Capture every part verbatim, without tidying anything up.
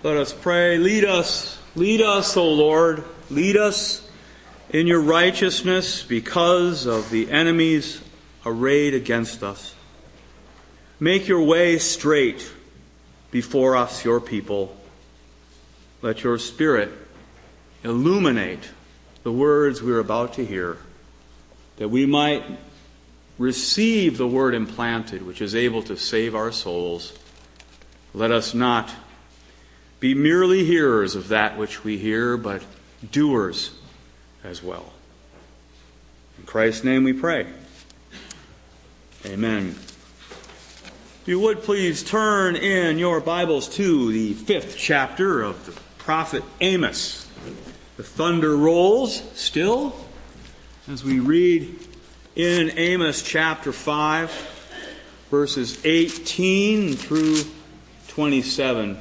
Let us pray. Lead us, lead us, O Lord. Lead us in your righteousness because of the enemies arrayed against us. Make your way straight before us, your people. Let your Spirit illuminate the words we are about to hear, that we might receive the word implanted, which is able to save our souls. Let us not be merely hearers of that which we hear, but doers as well. In Christ's name we pray. Amen. If you would please turn in your Bibles to the fifth chapter of the prophet Amos. The thunder rolls still as we read in Amos chapter five, verses eighteen through twenty-seven.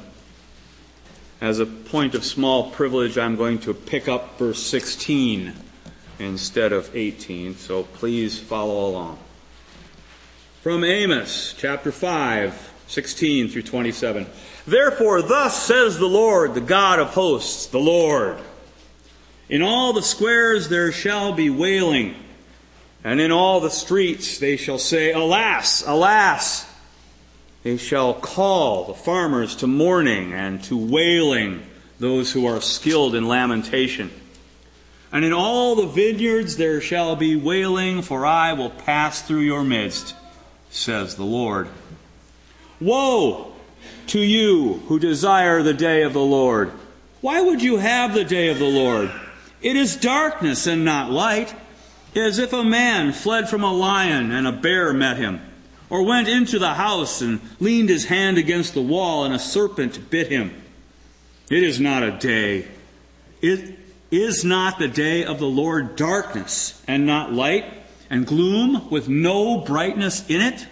As a point of small privilege, I'm going to pick up verse sixteen instead of eighteen, so please follow along. From Amos chapter five, sixteen through twenty-seven. Therefore, thus says the Lord, the God of hosts, the Lord, in all the squares there shall be wailing, and in all the streets they shall say, Alas, alas! They shall call the farmers to mourning and to wailing those who are skilled in lamentation. And in all the vineyards there shall be wailing, for I will pass through your midst, says the Lord. Woe to you who desire the day of the Lord! Why would you have the day of the Lord? It is darkness and not light, as if a man fled from a lion and a bear met him, or went into the house and leaned his hand against the wall and a serpent bit him. It is not a day. It is not the day of the Lord darkness and not light, and gloom with no brightness in it?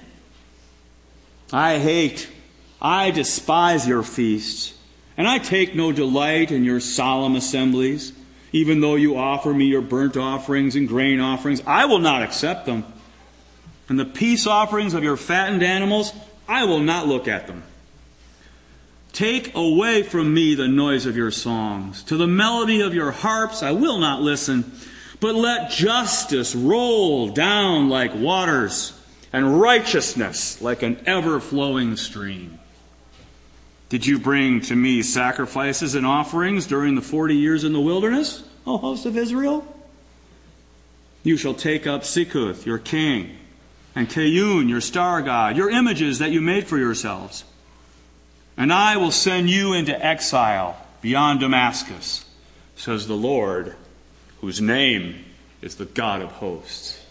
I hate, I despise your feasts, and I take no delight in your solemn assemblies. Even though you offer me your burnt offerings and grain offerings, I will not accept them. And the peace offerings of your fattened animals, I will not look at them. Take away from me the noise of your songs. To the melody of your harps I will not listen. But let justice roll down like waters, and righteousness like an ever-flowing stream. Did you bring to me sacrifices and offerings during the forty years in the wilderness, O host of Israel? You shall take up Sikkuth, your king, and Kayun, your star god, your images that you made for yourselves. And I will send you into exile beyond Damascus, says the Lord, whose name is the God of hosts.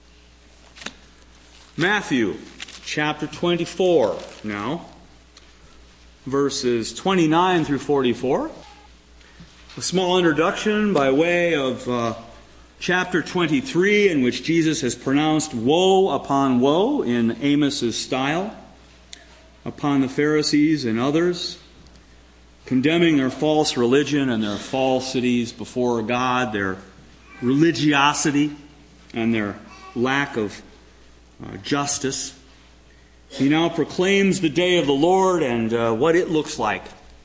Matthew chapter twenty-four now, verses twenty-nine through forty-four. A small introduction by way of uh, chapter twenty-three, in which Jesus has pronounced woe upon woe in Amos's style upon the Pharisees and others, condemning their false religion and their falsities before God, their religiosity and their lack of uh, justice. He now proclaims the day of the Lord and uh, what it looks like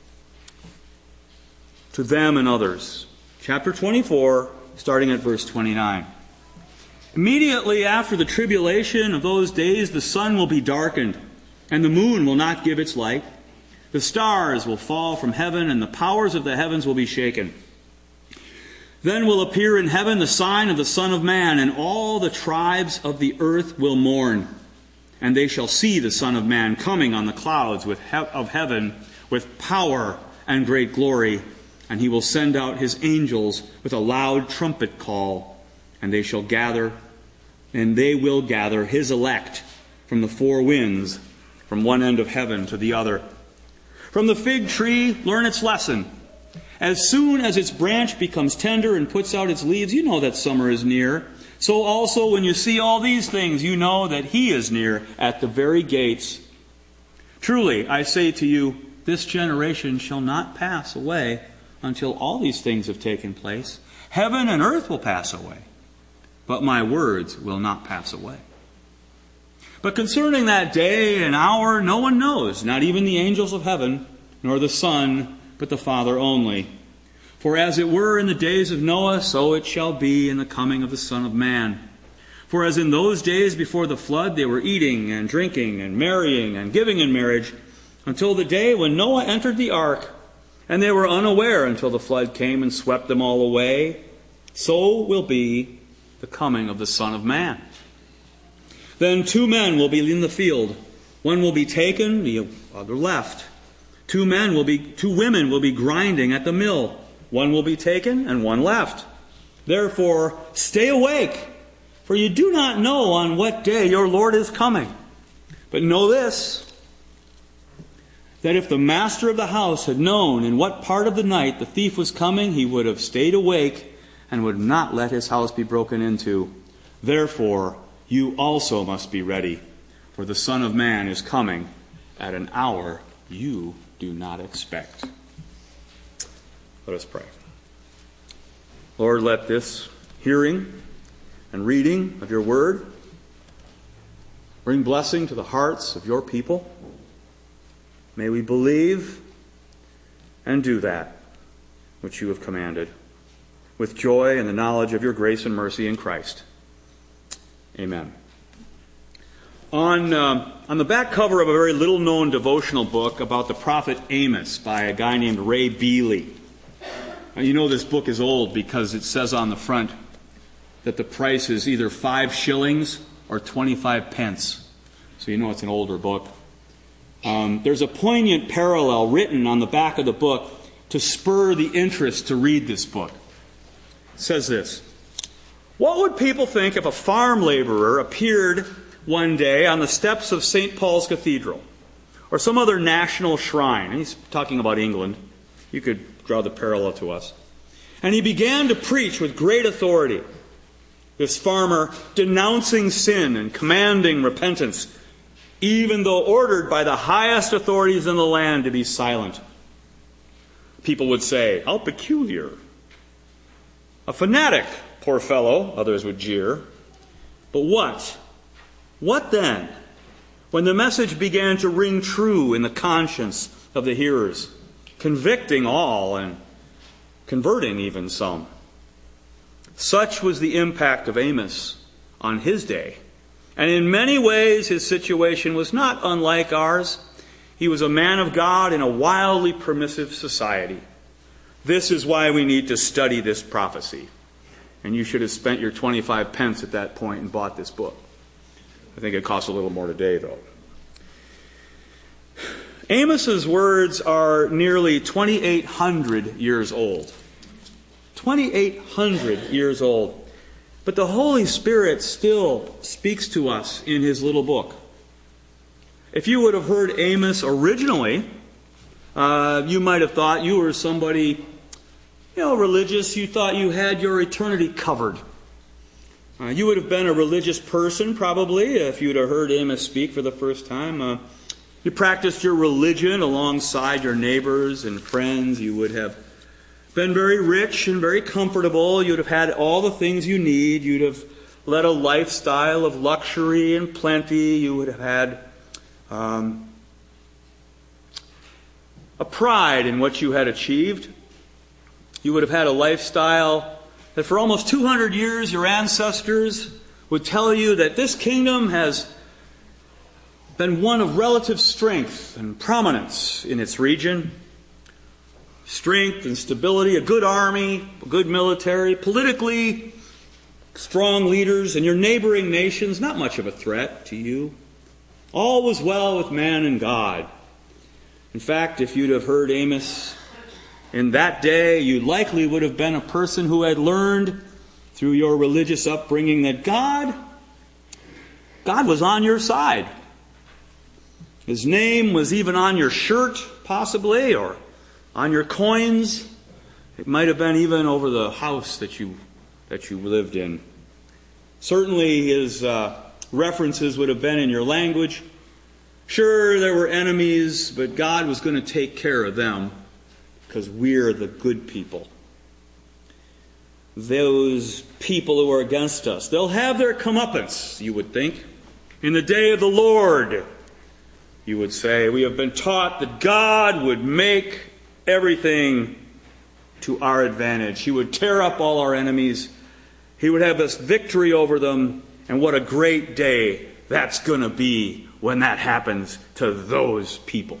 to them and others. Chapter twenty-four, starting at verse twenty-nine. Immediately after the tribulation of those days, the sun will be darkened, and the moon will not give its light. The stars will fall from heaven, and the powers of the heavens will be shaken. Then will appear in heaven the sign of the Son of Man, and all the tribes of the earth will mourn. And they shall see the Son of Man coming on the clouds with he- of heaven with power and great glory. And he will send out his angels with a loud trumpet call, and they shall gather, and they will gather his elect from the four winds, from one end of heaven to the other. From the fig tree, learn its lesson. As soon as its branch becomes tender and puts out its leaves, you know that summer is near. So also when you see all these things, you know that he is near at the very gates. Truly, I say to you, this generation shall not pass away until all these things have taken place. Heaven and earth will pass away, but my words will not pass away. But concerning that day and hour, no one knows, not even the angels of heaven, nor the Son, but the Father only. For as it were in the days of Noah, so it shall be in the coming of the Son of Man. For as in those days before the flood, they were eating and drinking and marrying and giving in marriage, until the day when Noah entered the ark, and they were unaware until the flood came and swept them all away, so will be the coming of the Son of Man. Then two men will be in the field. One will be taken, the other left. Two men will be, two women will be grinding at the mill. One will be taken and one left. Therefore, stay awake, for you do not know on what day your Lord is coming. But know this, that if the master of the house had known in what part of the night the thief was coming, he would have stayed awake and would not let his house be broken into. Therefore, you also must be ready, for the Son of Man is coming at an hour you do not expect. Let us pray. Lord, let this hearing and reading of your word bring blessing to the hearts of your people. May we believe and do that which you have commanded, with joy and the knowledge of your grace and mercy in Christ. Amen. On, uh, on the back cover of a very little-known devotional book about the prophet Amos by a guy named Ray Bealey. Now, you know this book is old because it says on the front that the price is either five shillings or twenty-five pence. So you know it's an older book. Um, there's a poignant parallel written on the back of the book to spur the interest to read this book. It says this: what would people think if a farm laborer appeared one day on the steps of Saint Paul's Cathedral or some other national shrine? And he's talking about England. You could draw the parallel to us. And he began to preach with great authority. This farmer denouncing sin and commanding repentance, even though ordered by the highest authorities in the land to be silent. People would say, how peculiar. A fanatic, poor fellow, others would jeer. But what? What then? When the message began to ring true in the conscience of the hearers, convicting all and converting even some. Such was the impact of Amos on his day. And in many ways his situation was not unlike ours. He was a man of God in a wildly permissive society. This is why we need to study this prophecy. And you should have spent your twenty-five pence at that point and bought this book. I think it costs a little more today, though. Amos's words are nearly twenty-eight hundred years old. twenty-eight hundred years old. But the Holy Spirit still speaks to us in his little book. If you would have heard Amos originally, uh, you might have thought you were somebody, you know, religious. You thought you had your eternity covered. Uh, you would have been a religious person, probably, if you'd have heard Amos speak for the first time. Uh, you practiced your religion alongside your neighbors and friends. You would have been very rich and very comfortable. You'd have had all the things you need. You'd have led a lifestyle of luxury and plenty. You would have had um, a pride in what you had achieved. You would have had a lifestyle that for almost two hundred years your ancestors would tell you that this kingdom has been one of relative strength and prominence in its region. Strength and stability, a good army, a good military, politically strong leaders, and your neighboring nations, not much of a threat to you. All was well with man and God. In fact, if you'd have heard Amos in that day, you likely would have been a person who had learned through your religious upbringing that God, God was on your side. His name was even on your shirt, possibly, or on your coins. It might have been even over the house that you that you lived in. Certainly his uh, references would have been in your language. Sure, there were enemies, but God was going to take care of them because we're the good people. Those people who are against us, they'll have their comeuppance, you would think. In the day of the Lord, you would say, we have been taught that God would make everything to our advantage. He would tear up all our enemies. He would have us victory over them. And what a great day that's going to be when that happens to those people.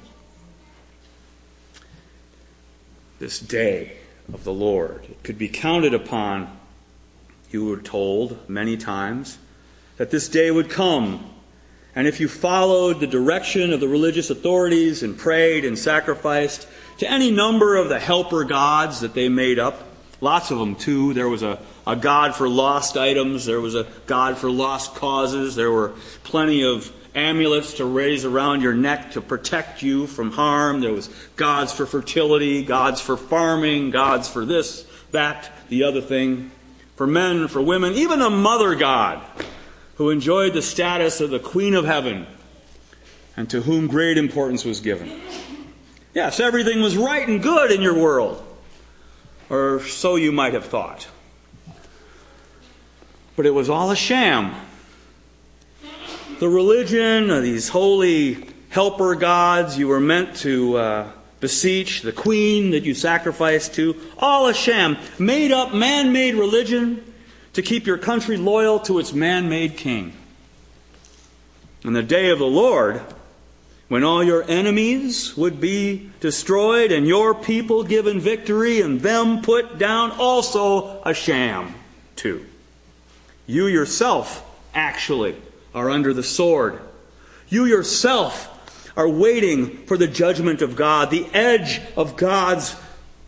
This day of the Lord. It could be counted upon, you were told many times, that this day would come. And if you followed the direction of the religious authorities and prayed and sacrificed to any number of the helper gods that they made up, lots of them too. There was a, a god for lost items. There was a god for lost causes. There were plenty of amulets to raise around your neck to protect you from harm. There was gods for fertility, gods for farming, gods for this, that, the other thing. For men, for women, even a mother god who enjoyed the status of the Queen of Heaven and to whom great importance was given. Yes, everything was right and good in your world, or so you might have thought. But it was all a sham. The religion of these holy helper gods you were meant to uh, beseech, the queen that you sacrificed to, all a sham. Made up, man-made religion to keep your country loyal to its man-made king. On the day of the Lord, when all your enemies would be destroyed and your people given victory and them put down, also a sham too. You yourself actually are under the sword. You yourself are waiting for the judgment of God, the edge of God's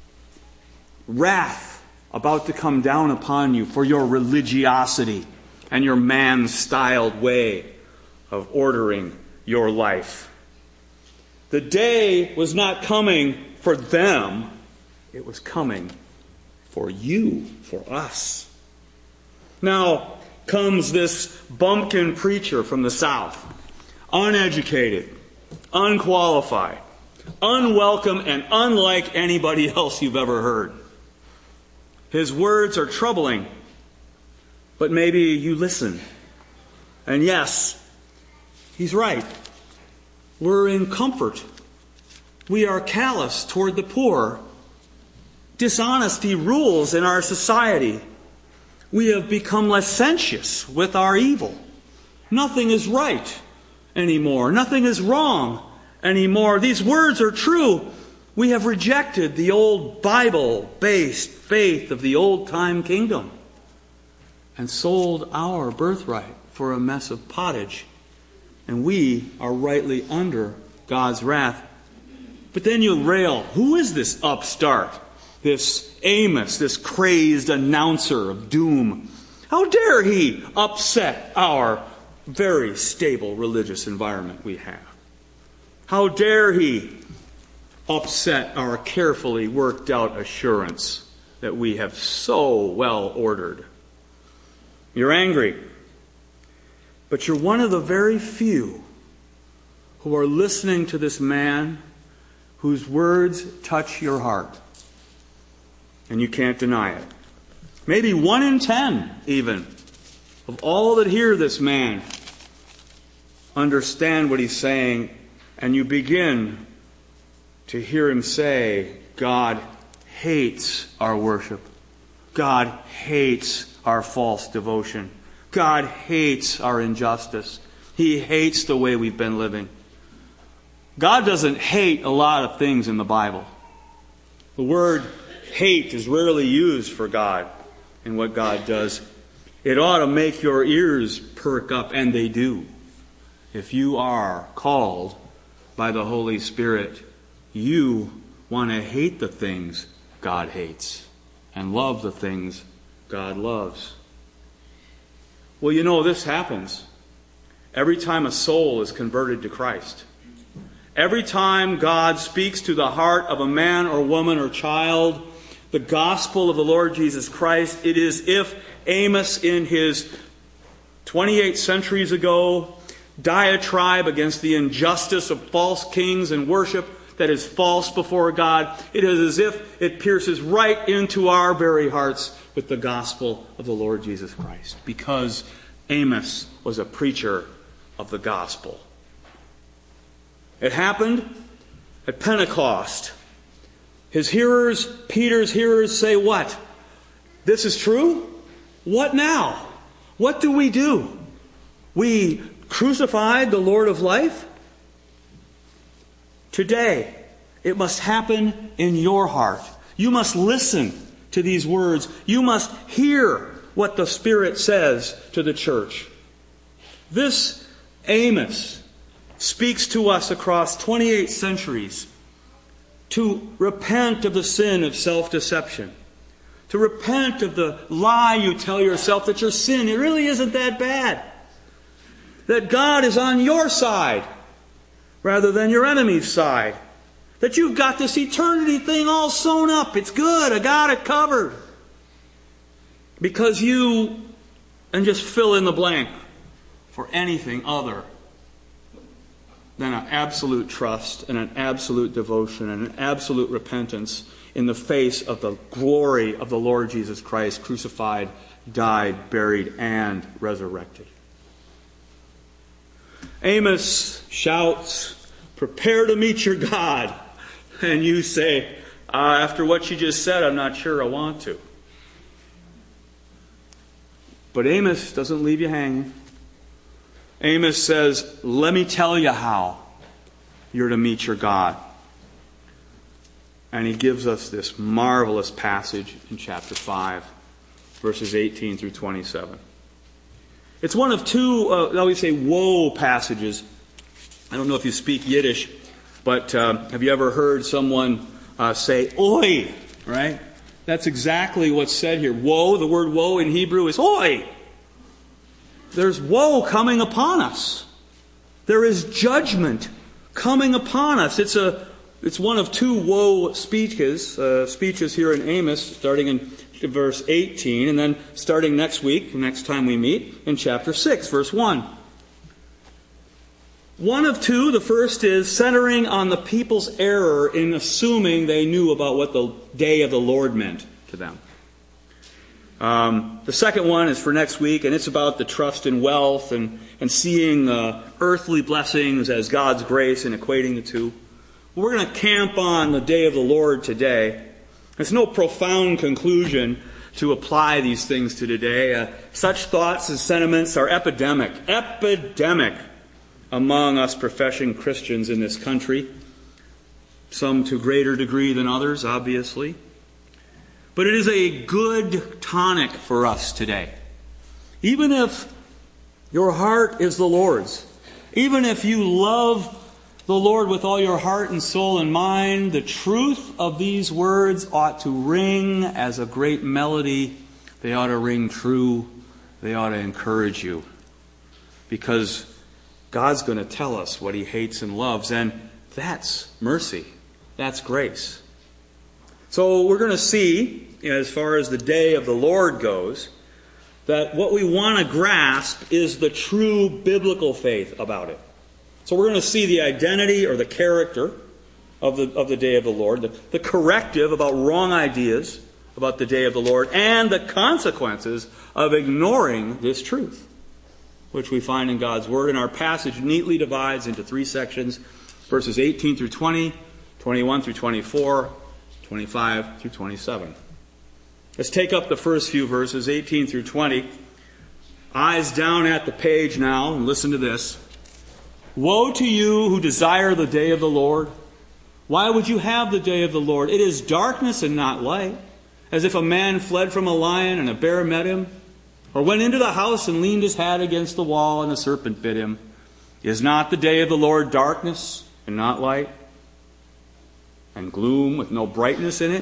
wrath about to come down upon you for your religiosity and your man-styled way of ordering your life. The day was not coming for them. It was coming for you, for us. Now comes this bumpkin preacher from the South, uneducated, unqualified, unwelcome, and unlike anybody else you've ever heard. His words are troubling, but maybe you listen. And yes, he's right. We're in comfort. We are callous toward the poor. Dishonesty rules in our society. We have become licentious with our evil. Nothing is right anymore. Nothing is wrong anymore. These words are true. We have rejected the old Bible-based faith of the old-time kingdom and sold our birthright for a mess of pottage. And we are rightly under God's wrath. But then you rail, who is this upstart? This Amos, this crazed announcer of doom. How dare he upset our very stable religious environment we have? How dare he upset our carefully worked out assurance that we have so well ordered? You're angry, but you're one of the very few who are listening to this man whose words touch your heart. And you can't deny it. Maybe one in ten, even, of all that hear this man understand what he's saying, and you begin to hear him say, God hates our worship. God hates our false devotion. God hates our injustice. He hates the way we've been living. God doesn't hate a lot of things in the Bible. The word hate is rarely used for God and what God does. It ought to make your ears perk up, and they do. If you are called by the Holy Spirit, you want to hate the things God hates and love the things God loves. Well, you know, this happens every time a soul is converted to Christ. Every time God speaks to the heart of a man or woman or child the gospel of the Lord Jesus Christ, it is if Amos, in his twenty-eight centuries ago diatribe against the injustice of false kings and worship that is false before God, it is as if it pierces right into our very hearts with the gospel of the Lord Jesus Christ, because Amos was a preacher of the gospel. It happened at Pentecost. His hearers, Peter's hearers, say what? This is true? What now? What do we do? We crucified the Lord of life? Today, it must happen in your heart. You must listen to these words. You must hear what the Spirit says to the church. This Amos speaks to us across twenty-eight centuries to repent of the sin of self-deception, to repent of the lie you tell yourself that your sin, it really isn't that bad, that God is on your side rather than your enemy's side, that you've got this eternity thing all sewn up. It's good. I got it covered. Because you, and just fill in the blank for anything other than an absolute trust and an absolute devotion and an absolute repentance in the face of the glory of the Lord Jesus Christ, crucified, died, buried, and resurrected. Amos shouts, "Prepare to meet your God." And you say, uh, after what she just said, I'm not sure I want to. But Amos doesn't leave you hanging. Amos says, let me tell you how you're to meet your God. And he gives us this marvelous passage in chapter five, verses eighteen through twenty-seven. It's one of two, uh, I always say, woe passages. I don't know if you speak Yiddish, but uh, have you ever heard someone uh, say, oi, right? That's exactly what's said here. Woe, the word woe in Hebrew is oi. There's woe coming upon us. There is judgment coming upon us. It's a, it's one of two woe speeches, uh, speeches here in Amos, starting in verse eighteen, and then starting next week, next time we meet, in chapter six, verse one. One of two, the first is centering on the people's error in assuming they knew about what the day of the Lord meant to them. Um, the second one is for next week, and it's about the trust in wealth and, and seeing uh, earthly blessings as God's grace and equating the two. We're going to camp on the day of the Lord today. There's no profound conclusion to apply these things to today. Uh, such thoughts and sentiments are epidemic, epidemic among us professing Christians in this country. Some to greater degree than others, obviously. But it is a good tonic for us today. Even if your heart is the Lord's, even if you love the Lord with all your heart and soul and mind, the truth of these words ought to ring as a great melody. They ought to ring true. They ought to encourage you. Because God's going to tell us what He hates and loves, and that's mercy. That's grace. So we're going to see, as far as the day of the Lord goes, that what we want to grasp is the true biblical faith about it. So we're going to see the identity or the character of the of the day of the Lord, the, the corrective about wrong ideas about the day of the Lord, and the consequences of ignoring this truth, which we find in God's Word. And our passage neatly divides into three sections, verses eighteen through twenty, twenty-one through twenty-four, twenty-five through twenty-seven. Let's take up the first few verses, eighteen through twenty. Eyes down at the page now, and listen to this. Woe to you who desire the day of the Lord. Why would you have the day of the Lord? It is darkness and not light, as if a man fled from a lion and a bear met him, or went into the house and leaned his hat against the wall and the serpent bit him. Is not the day of the Lord darkness and not light, and gloom with no brightness in it?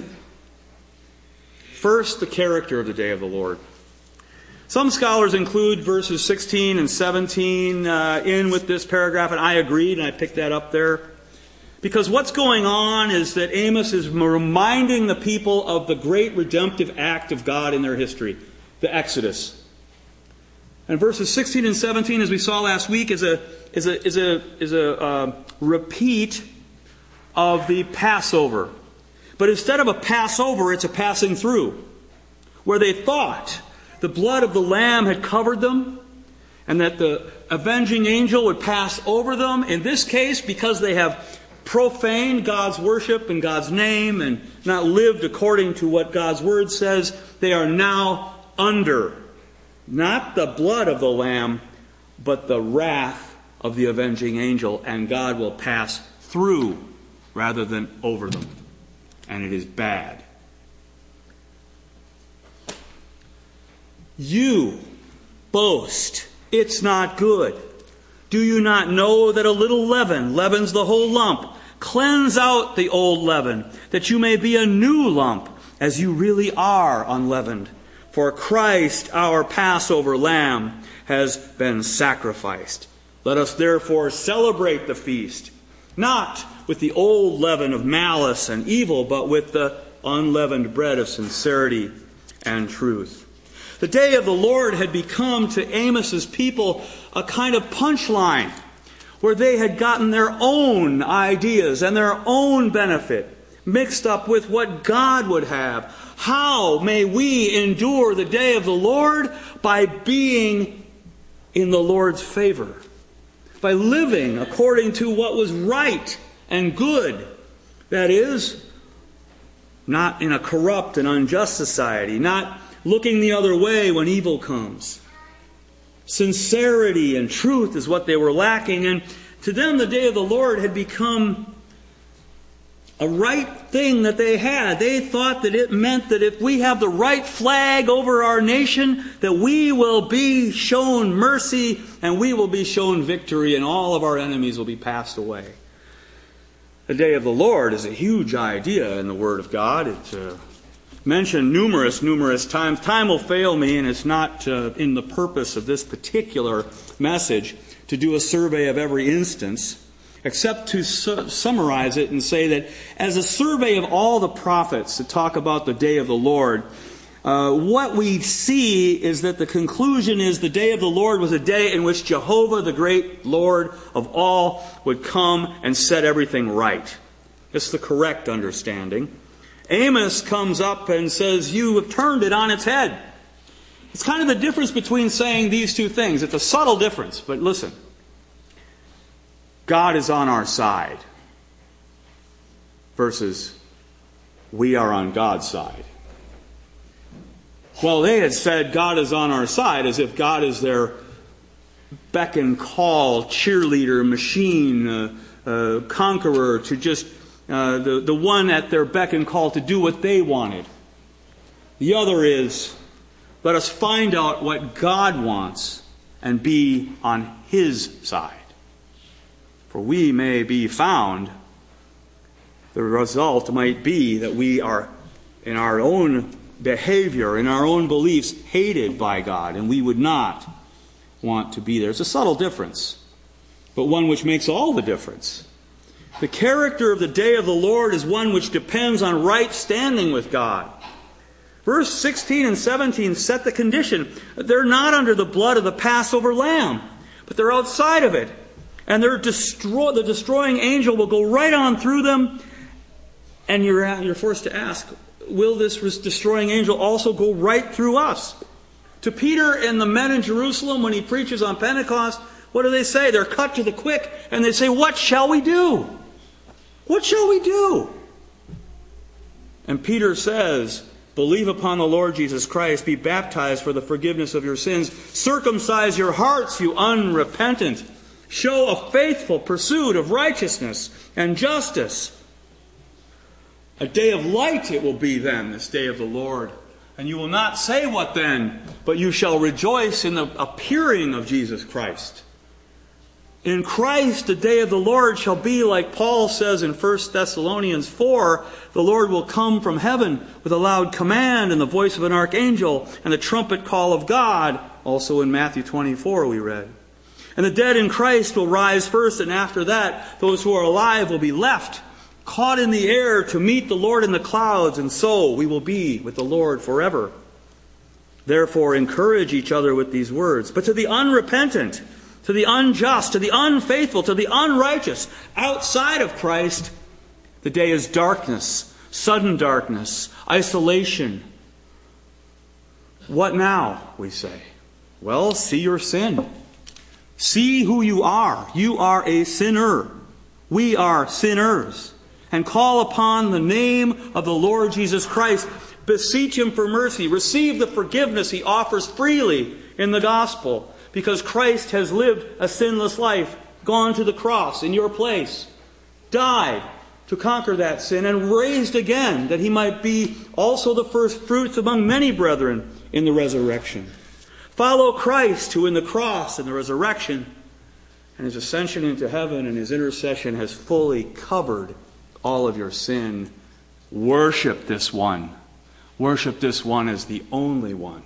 First, the character of the day of the Lord. Some scholars include verses sixteen and seventeen uh, in with this paragraph, and I agreed, and I picked that up there. Because what's going on is that Amos is reminding the people of the great redemptive act of God in their history, the Exodus. And verses sixteen and seventeen, as we saw last week, is a is a is a is a uh, repeat of the Passover. But instead of a Passover, it's a passing through, where they thought the blood of the Lamb had covered them, and that the avenging angel would pass over them. In this case, because they have profaned God's worship and God's name and not lived according to what God's word says, they are now under not the blood of the Lamb, but the wrath of the avenging angel, and God will pass through rather than over them. And it is bad. You boast, it's not good. Do you not know that a little leaven leavens the whole lump? Cleanse out the old leaven, that you may be a new lump, as you really are unleavened. For Christ, our Passover lamb, has been sacrificed. Let us therefore celebrate the feast, not with the old leaven of malice and evil, but with the unleavened bread of sincerity and truth. The day of the Lord had become to Amos's people a kind of punchline, where they had gotten their own ideas and their own benefit mixed up with what God would have. How may we endure the day of the Lord? By being in the Lord's favor, by living according to what was right and good. That is, not in a corrupt and unjust society, not looking the other way when evil comes. Sincerity and truth is what they were lacking, and to them the day of the Lord had become a right thing that they had. They thought that it meant that if we have the right flag over our nation, that we will be shown mercy and we will be shown victory and all of our enemies will be passed away. The day of the Lord is a huge idea in the Word of God. It's uh, mentioned numerous, numerous times. Time will fail me, and it's not uh, in the purpose of this particular message to do a survey of every instance, except to su- summarize it and say that as a survey of all the prophets that talk about the day of the Lord, uh, what we see is that the conclusion is the day of the Lord was a day in which Jehovah, the great Lord of all, would come and set everything right. It's the correct understanding. Amos comes up and says, you have turned it on its head. It's kind of the difference between saying these two things. It's a subtle difference, but listen. God is on our side versus we are on God's side. Well, they had said God is on our side as if God is their beck and call, cheerleader, machine, uh, uh, conqueror, to just uh, the, the one at their beck and call to do what they wanted. The other is, let us find out what God wants and be on His side. For we may be found, the result might be that we are, in our own behavior, in our own beliefs, hated by God, and we would not want to be there. It's a subtle difference, but one which makes all the difference. The character of the day of the Lord is one which depends on right standing with God. Verse sixteen and seventeen set the condition. They're not under the blood of the Passover lamb, but they're outside of it. And they're destroy, the destroying angel will go right on through them. And you're, you're forced to ask, will this destroying angel also go right through us? To Peter and the men in Jerusalem, when he preaches on Pentecost, what do they say? They're cut to the quick, and they say, what shall we do? What shall we do? And Peter says, believe upon the Lord Jesus Christ, be baptized for the forgiveness of your sins, circumcise your hearts, you unrepentant. Show a faithful pursuit of righteousness and justice. A day of light it will be then, this day of the Lord. And you will not say what then, but you shall rejoice in the appearing of Jesus Christ. In Christ, the day of the Lord shall be like Paul says in First Thessalonians four, the Lord will come from heaven with a loud command and the voice of an archangel and the trumpet call of God. Also in Matthew twenty-four we read. And the dead in Christ will rise first, and after that, those who are alive will be left, caught in the air to meet the Lord in the clouds, and so we will be with the Lord forever. Therefore, encourage each other with these words. But to the unrepentant, to the unjust, to the unfaithful, to the unrighteous, outside of Christ, the day is darkness, sudden darkness, isolation. What now, we say? Well, see your sin. See who you are. You are a sinner. We are sinners. And call upon the name of the Lord Jesus Christ. Beseech Him for mercy. Receive the forgiveness He offers freely in the gospel. Because Christ has lived a sinless life, gone to the cross in your place, died to conquer that sin, and raised again, that He might be also the first fruits among many brethren in the resurrection. Follow Christ, who in the cross and the resurrection and His ascension into heaven and His intercession has fully covered all of your sin. Worship this one. Worship this one as the only one.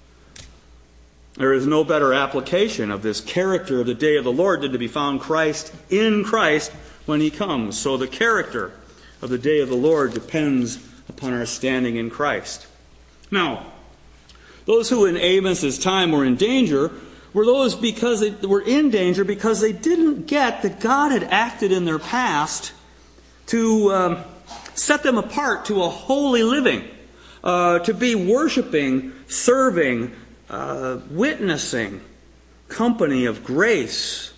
There is no better application of this character of the day of the Lord than to be found Christ in Christ when He comes. So the character of the day of the Lord depends upon our standing in Christ. Now, those who in Amos's time were in danger were those because they were in danger because they didn't get that God had acted in their past to um, set them apart to a holy living, uh, to be worshiping, serving, uh, witnessing, company of grace,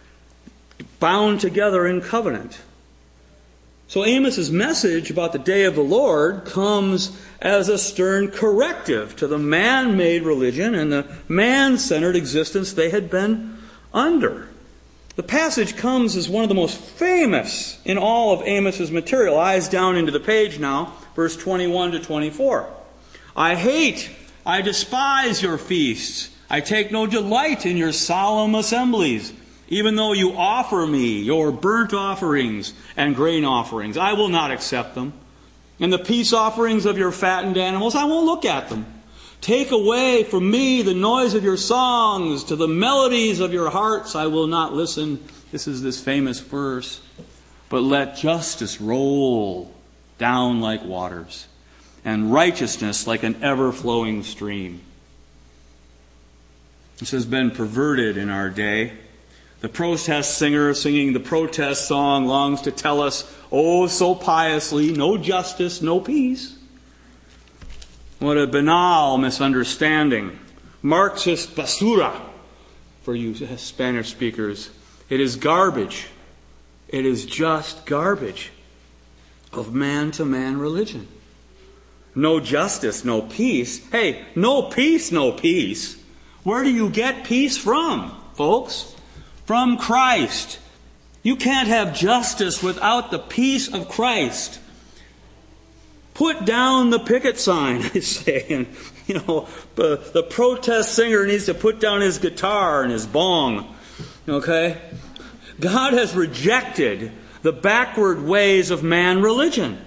bound together in covenant. So Amos's message about the day of the Lord comes as a stern corrective to the man-made religion and the man-centered existence they had been under. The passage comes as one of the most famous in all of Amos's material. Eyes down into the page now, verse twenty-one to twenty-four. I hate, I despise your feasts. I take no delight in your solemn assemblies. Even though you offer me your burnt offerings and grain offerings, I will not accept them. And the peace offerings of your fattened animals, I won't look at them. Take away from me the noise of your songs. To the melodies of your hearts I will not listen. This is this famous verse. But let justice roll down like waters, and righteousness like an ever-flowing stream. This has been perverted in our day. The protest singer singing the protest song longs to tell us, oh, so piously, no justice, no peace. What a banal misunderstanding. Marxist basura, for you Spanish speakers. It is garbage. It is just garbage of man-to-man religion. No justice, no peace. Hey, no peace, no peace. Where do you get peace from, folks? From Christ. You can't have justice without the peace of Christ. Put down the picket sign, I say. And, you know, the, the protest singer needs to put down his guitar and his bong. Okay? God has rejected the backward ways of man religion.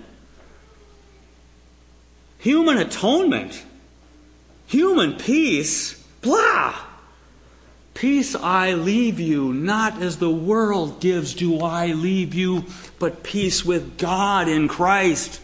Human atonement, human peace, blah. Peace I leave you, not as the world gives do I leave you, but peace with God in Christ.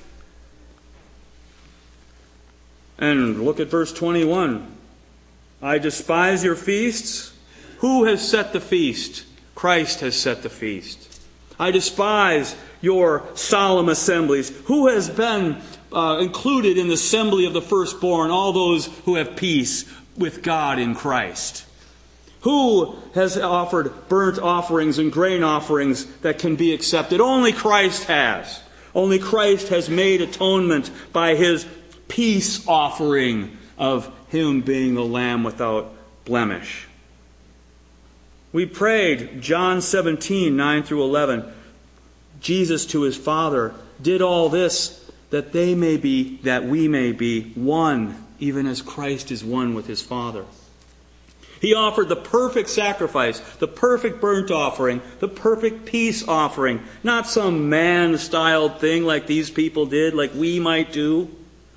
And look at verse twenty-one. I despise your feasts. Who has set the feast? Christ has set the feast. I despise your solemn assemblies. Who has been uh, included in the assembly of the firstborn? All those who have peace with God in Christ. Who has offered burnt offerings and grain offerings that can be accepted? Only Christ has. Only Christ has made atonement by His peace offering of Him being the Lamb without blemish. We prayed, John seventeen, nine through eleven, Jesus to His Father did all this that they may be, that we may be one, even as Christ is one with His Father. He offered the perfect sacrifice, the perfect burnt offering, the perfect peace offering. Not some man-styled thing like these people did, like we might do.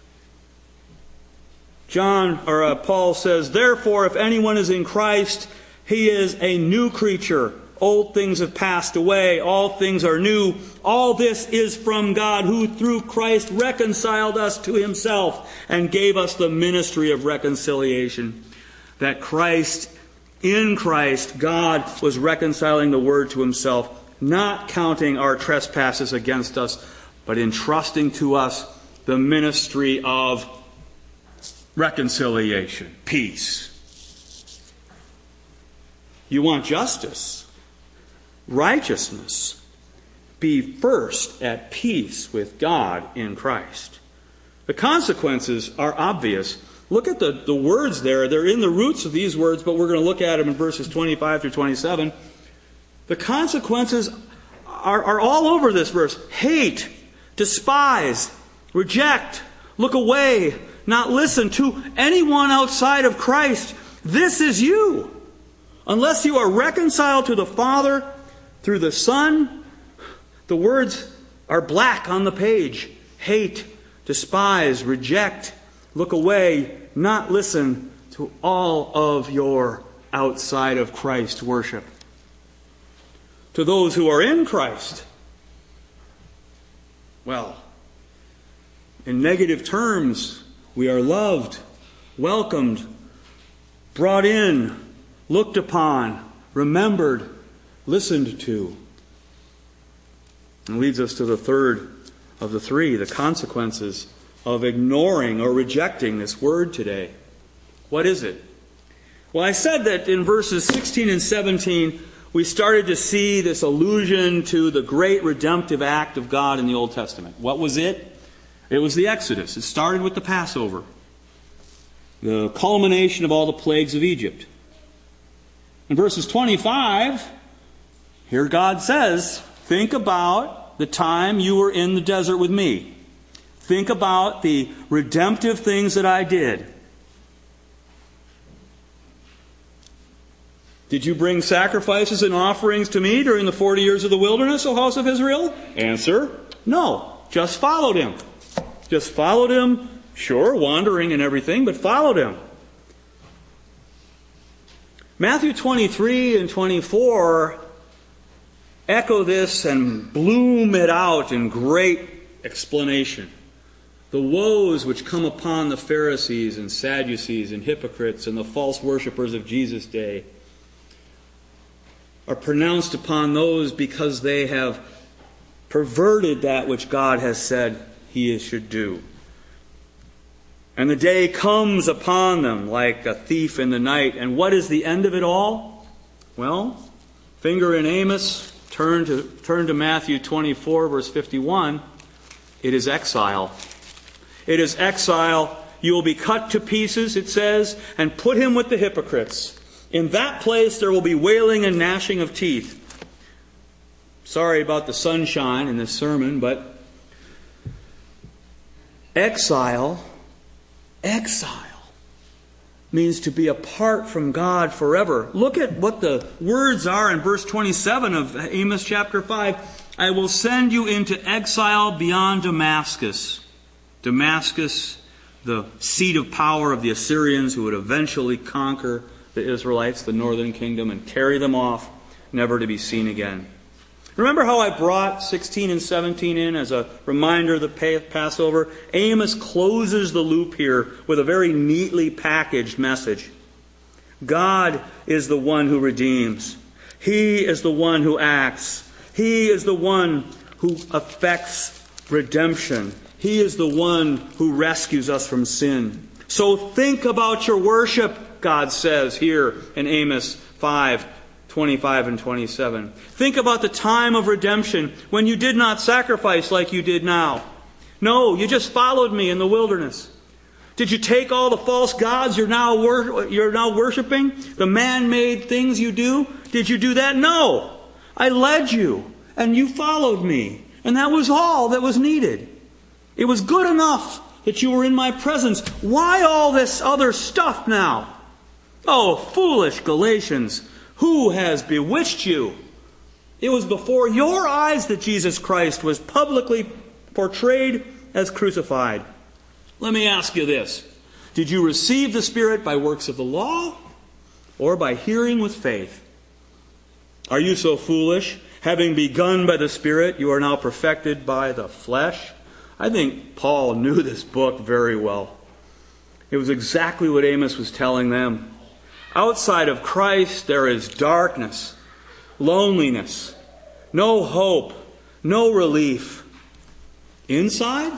John, or uh, Paul says, therefore, if anyone is in Christ, he is a new creature. Old things have passed away. All things are new. All this is from God, who through Christ reconciled us to Himself and gave us the ministry of reconciliation. That Christ, in Christ, God was reconciling the world to Himself, not counting our trespasses against us, but entrusting to us the ministry of reconciliation, peace. You want justice, righteousness, be first at peace with God in Christ. The consequences are obvious. Look at the, the words there. They're in the roots of these words, but we're going to look at them in verses twenty-five through twenty-seven. The consequences are, are all over this verse. Hate, despise, reject, look away, not listen to anyone outside of Christ. This is you. Unless you are reconciled to the Father through the Son, the words are black on the page. Hate, despise, reject, look away, not listen to all of your outside of Christ worship. To those who are in Christ, well, in negative terms, we are loved, welcomed, brought in, looked upon, remembered, listened to. And leads us to the third of the three, the consequences of ignoring or rejecting this word today. What is it? Well, I said that in verses sixteen and seventeen, we started to see this allusion to the great redemptive act of God in the Old Testament. What was it? It was the Exodus. It started with the Passover, the culmination of all the plagues of Egypt. In verses twenty-five, here God says, think about the time you were in the desert with me. Think about the redemptive things that I did. Did you bring sacrifices and offerings to me during the forty years of the wilderness, O house of Israel? Answer, no. Just followed him. Just followed him. Sure, wandering and everything, but followed him. Matthew twenty-three and twenty-four echo this and bloom it out in great explanation. The woes which come upon the Pharisees and Sadducees and hypocrites and the false worshippers of Jesus' day are pronounced upon those because they have perverted that which God has said He should do. And the day comes upon them like a thief in the night. And what is the end of it all? Well, finger in Amos, turn to, turn to Matthew twenty-four, verse fifty-one. It is exile. It is exile. You will be cut to pieces, it says, and put him with the hypocrites. In that place there will be wailing and gnashing of teeth. Sorry about the sunshine in this sermon, but exile, exile means to be apart from God forever. Look at what the words are in verse twenty-seven of Amos chapter five. I will send you into exile beyond Damascus. Damascus, the seat of power of the Assyrians who would eventually conquer the Israelites, the northern kingdom, and carry them off, never to be seen again. Remember how I brought sixteen and seventeen in as a reminder of the Passover? Amos closes the loop here with a very neatly packaged message. God is the one who redeems. He is the one who acts. He is the one who effects redemption. He is the one who rescues us from sin. So think about your worship, God says here in Amos five, twenty-five and twenty-seven. Think about the time of redemption when you did not sacrifice like you did now. No, you just followed me in the wilderness. Did you take all the false gods you're now wor- you're now worshiping? The man-made things you do? Did you do that? No. I led you and you followed me. And that was all that was needed. It was good enough that you were in my presence. Why all this other stuff now? Oh, foolish Galatians, who has bewitched you? It was before your eyes that Jesus Christ was publicly portrayed as crucified. Let me ask you this. Did you receive the Spirit by works of the law or by hearing with faith? Are you so foolish? Having begun by the Spirit, you are now perfected by the flesh? I think Paul knew this book very well. It was exactly what Amos was telling them. Outside of Christ, there is darkness, loneliness, no hope, no relief. Inside,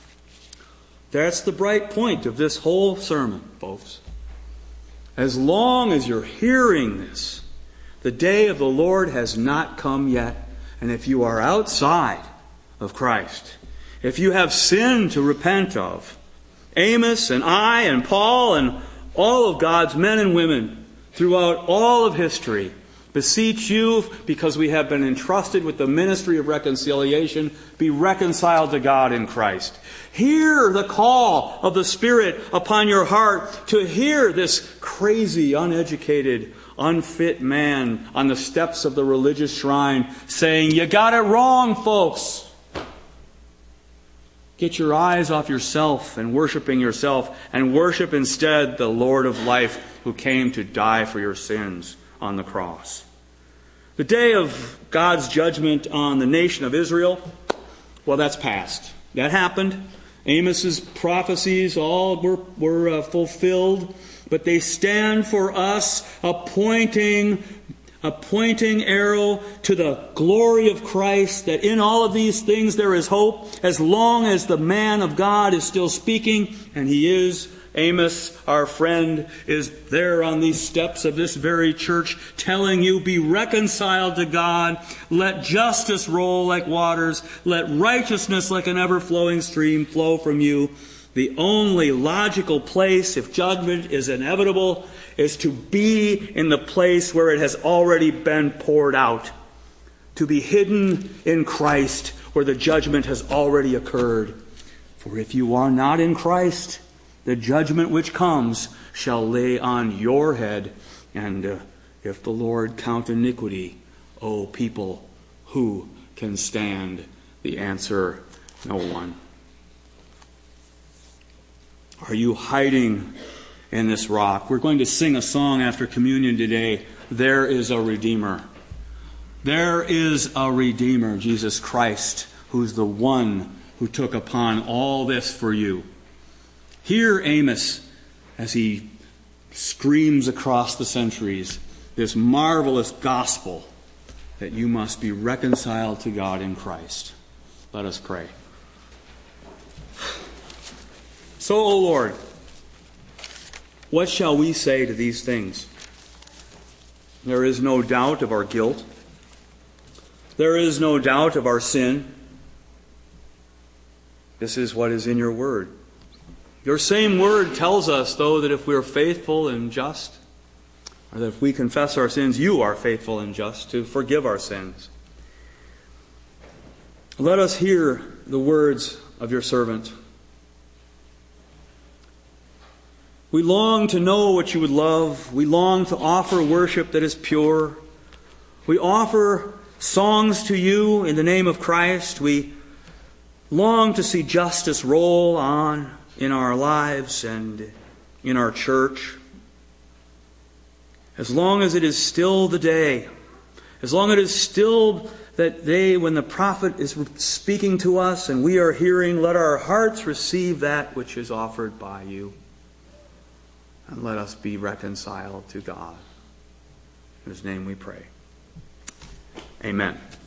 that's the bright point of this whole sermon, folks. As long as you're hearing this, the day of the Lord has not come yet, And if you are outside of Christ, if you have sin to repent of, Amos and I and Paul and all of God's men and women throughout all of history beseech you, because we have been entrusted with the ministry of reconciliation, be reconciled to God in Christ. Hear the call of the Spirit upon your heart to hear this crazy, uneducated, unfit man on the steps of the religious shrine saying, "You got it wrong, folks. Get your eyes off yourself and worshiping yourself, and worship instead the Lord of life who came to die for your sins on the cross." The day of God's judgment on the nation of Israel, well, that's past. That happened. Amos's prophecies all were, were uh, fulfilled, but they stand for us, a pointing, a pointing arrow to the glory of Christ, that in all of these things there is hope, as long as the man of God is still speaking, and he is. Amos, our friend, is there on these steps of this very church telling you, be reconciled to God. Let justice roll like waters. Let righteousness like an ever-flowing stream flow from you. The only logical place, if judgment is inevitable, is to be in the place where it has already been poured out. To be hidden in Christ, where the judgment has already occurred. For if you are not in Christ, the judgment which comes shall lay on your head. And uh, if the Lord count iniquity, O people, who can stand? The answer, no one. Are you hiding in this rock? We're going to sing a song after communion today. There is a Redeemer. There is a Redeemer, Jesus Christ, who's the one who took upon all this for you. Hear Amos as he screams across the centuries this marvelous gospel that you must be reconciled to God in Christ. Let us pray. So, O Lord, what shall we say to these things? There is no doubt of our guilt. There is no doubt of our sin. This is what is in your word. Your same word tells us, though, that if we are faithful and just, or that if we confess our sins, you are faithful and just to forgive our sins. Let us hear the words of your servant. We long to know what you would love. We long to offer worship that is pure. We offer songs to you in the name of Christ. We long to see justice roll on in our lives and in our church. As long as it is still the day, as long as it is still that day when the prophet is speaking to us and we are hearing, let our hearts receive that which is offered by you. And let us be reconciled to God. In His name we pray. Amen.